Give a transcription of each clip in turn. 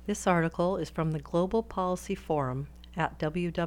This article is from the Global Policy Forum at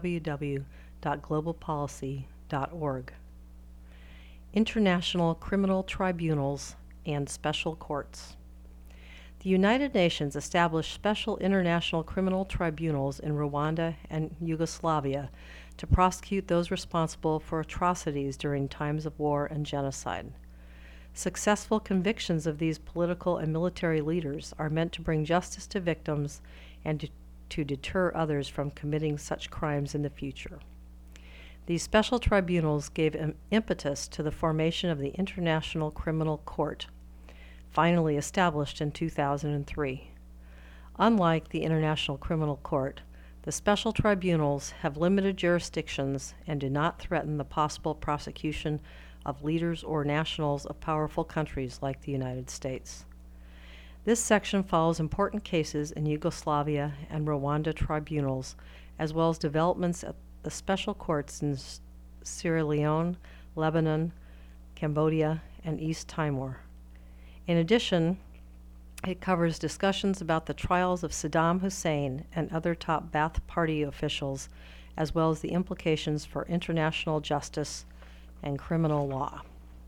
www.globalpolicy.org. International Criminal Tribunals and Special Courts. The United Nations established special international criminal tribunals in Rwanda and Yugoslavia to prosecute those responsible for atrocities during times of war and genocide. Successful convictions of these political and military leaders are meant to bring justice to victims and to deter others from committing such crimes in the future. These special tribunals gave impetus to the formation of the International Criminal Court, finally established in 2003. Unlike the International Criminal Court, the special tribunals have limited jurisdictions and do not threaten the possible prosecution of leaders or nationals of powerful countries like the United States. This section follows important cases in Yugoslavia and Rwanda tribunals, as well as developments at the special courts in Sierra Leone, Lebanon, Cambodia, and East Timor. In addition, it covers discussions about the trials of Saddam Hussein and other top Ba'ath Party officials, as well as the implications for international justice and criminal law.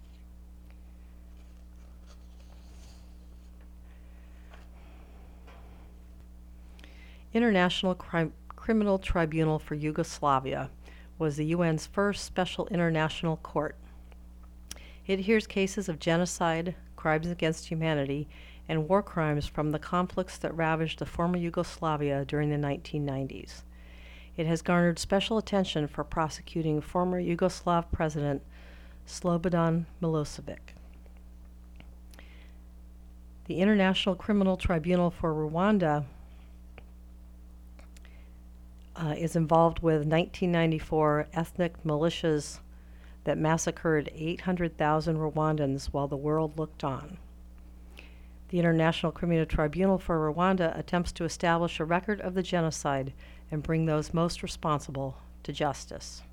International Criminal Tribunal for Yugoslavia was the UN's first special international court. It hears cases of genocide, crimes against humanity, and war crimes from the conflicts that ravaged the former Yugoslavia during the 1990s. It has garnered special attention for prosecuting former Yugoslav President Slobodan Milosevic. The International Criminal Tribunal for Rwanda is involved with 1994 ethnic militias that massacred 800,000 Rwandans while the world looked on. The International Criminal Tribunal for Rwanda attempts to establish a record of the genocide and bring those most responsible to justice.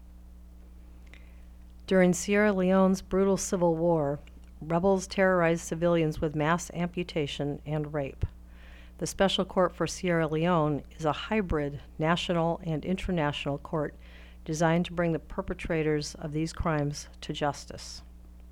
During Sierra Leone's brutal civil war, rebels terrorized civilians with mass amputation and rape. The Special Court for Sierra Leone is a hybrid national and international court designed to bring the perpetrators of these crimes to justice.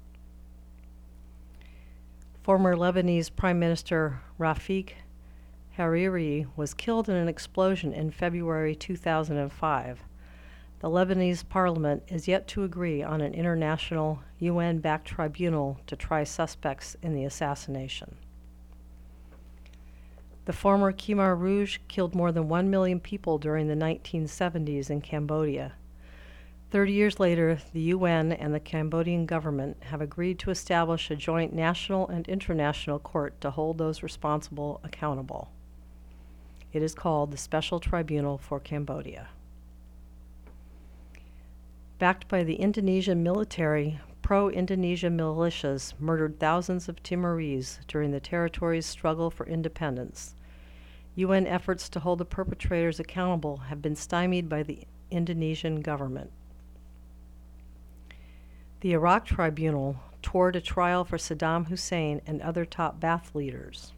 Former Lebanese Prime Minister Rafik Hariri was killed in an explosion in February 2005. The Lebanese parliament is yet to agree on an international UN-backed tribunal to try suspects in the assassination. The former Khmer Rouge killed more than 1 million people during the 1970s in Cambodia. 30 years later, the UN and the Cambodian government have agreed to establish a joint national and international court to hold those responsible accountable. It is called the Special Tribunal for Cambodia. Backed by the Indonesian military, pro-Indonesia militias murdered thousands of Timorese during the territory's struggle for independence. UN efforts to hold the perpetrators accountable have been stymied by the Indonesian government. The Iraq Tribunal toward a trial for Saddam Hussein and other top Ba'ath leaders.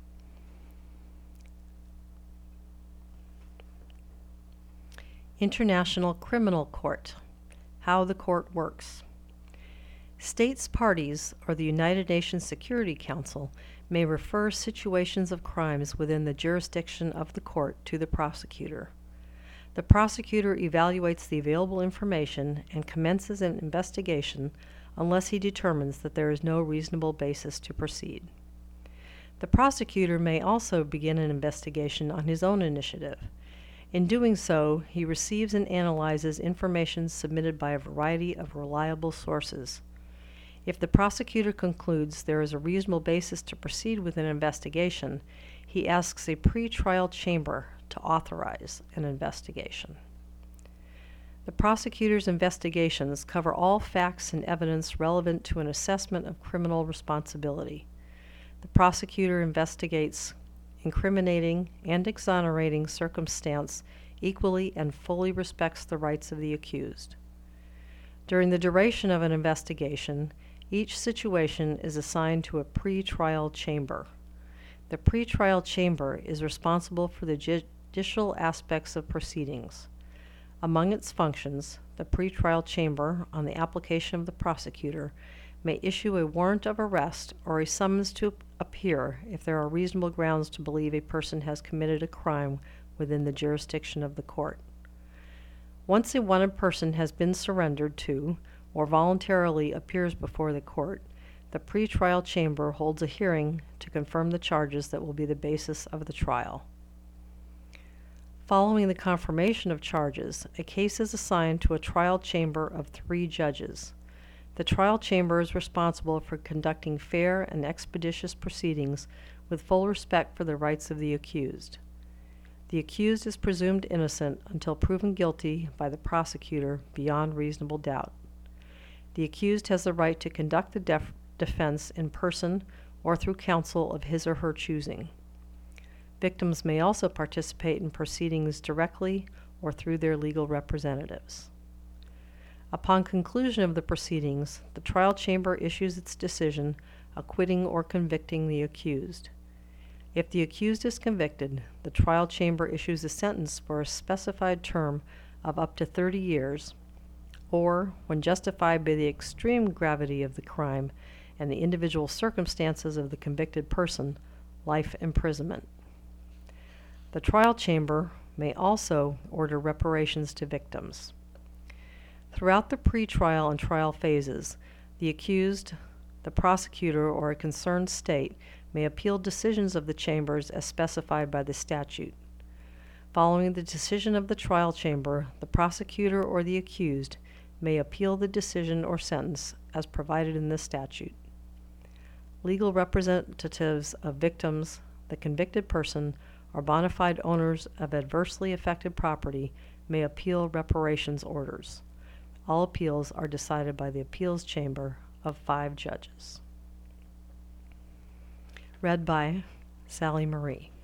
International Criminal Court. How the court works. States parties, or the United Nations Security Council, may refer situations of crimes within the jurisdiction of the court to the prosecutor. The prosecutor evaluates the available information and commences an investigation unless he determines that there is no reasonable basis to proceed. The prosecutor may also begin an investigation on his own initiative. In doing so, he receives and analyzes information submitted by a variety of reliable sources. If the prosecutor concludes there is a reasonable basis to proceed with an investigation, he asks a pre-trial chamber to authorize an investigation. The prosecutor's investigations cover all facts and evidence relevant to an assessment of criminal responsibility. The prosecutor investigates incriminating and exonerating circumstance equally and fully respects the rights of the accused. During the duration of an investigation, each situation is assigned to a pre-trial chamber. The pretrial chamber is responsible for the judicial aspects of proceedings. Among its functions, the pretrial chamber, on the application of the prosecutor, may issue a warrant of arrest or a summons to appear if there are reasonable grounds to believe a person has committed a crime within the jurisdiction of the court. Once a wanted person has been surrendered to or voluntarily appears before the court, the pretrial chamber holds a hearing to confirm the charges that will be the basis of the trial. Following the confirmation of charges, a case is assigned to a trial chamber of 3 judges. The trial chamber is responsible for conducting fair and expeditious proceedings with full respect for the rights of the accused. The accused is presumed innocent until proven guilty by the prosecutor beyond reasonable doubt. The accused has the right to conduct the defense in person or through counsel of his or her choosing. Victims may also participate in proceedings directly or through their legal representatives. Upon conclusion of the proceedings, the trial chamber issues its decision acquitting or convicting the accused. If the accused is convicted, the trial chamber issues a sentence for a specified term of up to 30 years, or, when justified by the extreme gravity of the crime and the individual circumstances of the convicted person, life imprisonment. The trial chamber may also order reparations to victims. Throughout the pretrial and trial phases, the accused, the prosecutor, or a concerned state may appeal decisions of the chambers as specified by the statute. Following the decision of the trial chamber, the prosecutor or the accused may appeal the decision or sentence as provided in this statute. Legal representatives of victims, the convicted person, or bona fide owners of adversely affected property may appeal reparations orders. All appeals are decided by the appeals chamber of 5 judges. Read by Sally Marie.